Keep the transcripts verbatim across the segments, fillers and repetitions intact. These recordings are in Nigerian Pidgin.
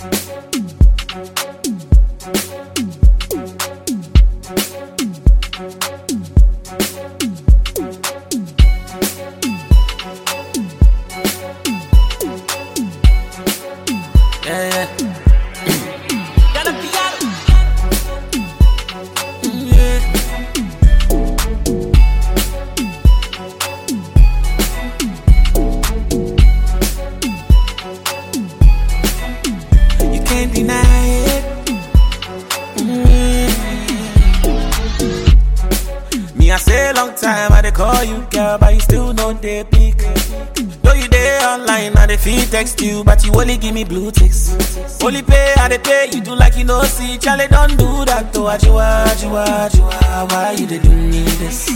I say long time I dey call you girl, but you still no dey pick. Though you dey online, I dey feel text you, but you only give me blue ticks. Only pay, I dey pay, you do like you no see. Charlie, don't do that to Ajua, Ajua, Ajua. Why you dey do me this?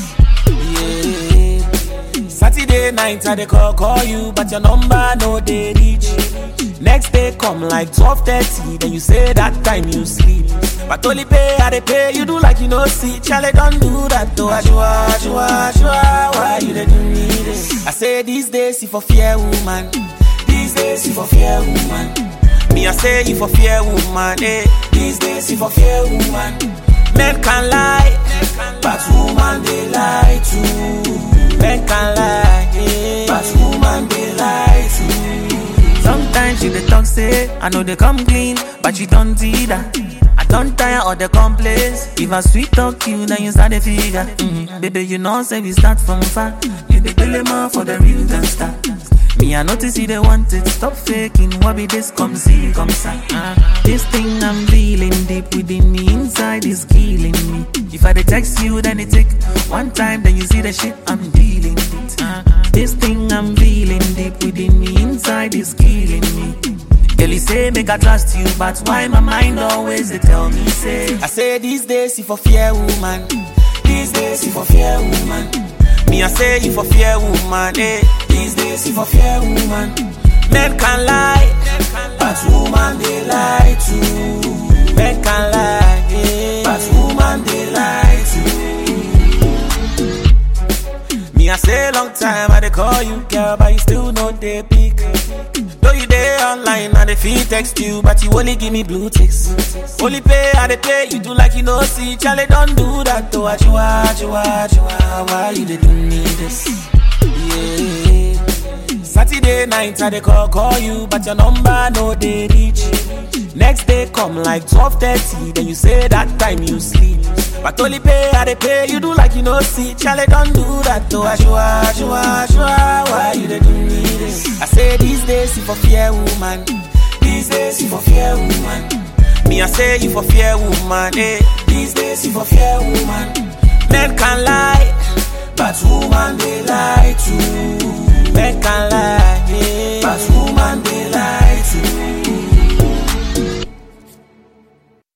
Yeah. Saturday night I dey call, call you, but your number no dey reach. Next day come like twelve thirty, then you say that time you sleep. But only pay, I dey pay, you do like you no see. Charlie, don't do that to Ajua, Ajua, Ajua. Why you dey do me this? I say these days you for fear woman. These days you for fear woman. Me I say you for fear woman, eh. These days you for fear woman. Men can lie, but woman they lie too. Men can lie, eh, but woman they lie too. Sometimes you dey talk say I know they come clean, but you don't see that. I don't tire of the complaints. If I sweet talk you, then you start the figure. Mm-hmm. Baby, you know say we start from far. You the dilemma for the real gangster. Me I notice you they want it. Stop faking. What be this? Come see, come see. Uh, this thing I'm feeling deep within me, inside is killing me. If I dey text you, then it take one time, then you see the shit I'm dealing with. Uh, this thing I'm feeling deep within me, inside is killing me. Girl, you say make I trust you, but why my mind always they tell me say? I say these days you for fear woman. These days you for fear woman. Me I say you for fear woman, eh. These days you for fear woman. Men can lie, but woman they lie too. Men can lie, eh, but woman they lie too. Me I say long time I dey call you girl, but you still no dey pick. Though you dey online, I dey feel text you, but you only give me blue ticks. Only pay, I dey pay, you do like you no see. Charlie, don't do that to Ajua, Ajua, Ajua. Why you dey do me this? Yeah. Saturday night, I dey call, call you, but your number no dey reach. Next day come like twelve thirty, then you say that time you sleep. But only pay, I dey pay, you do like you no see. Charlie, don't do that to Ajua, Ajua, Ajua. Why you dey do me this? I say these days you for fear woman. These days you for fear woman. Me I say you for fear woman, eh. These days you for fear woman. Men can lie, but woman they lie too. Men can lie.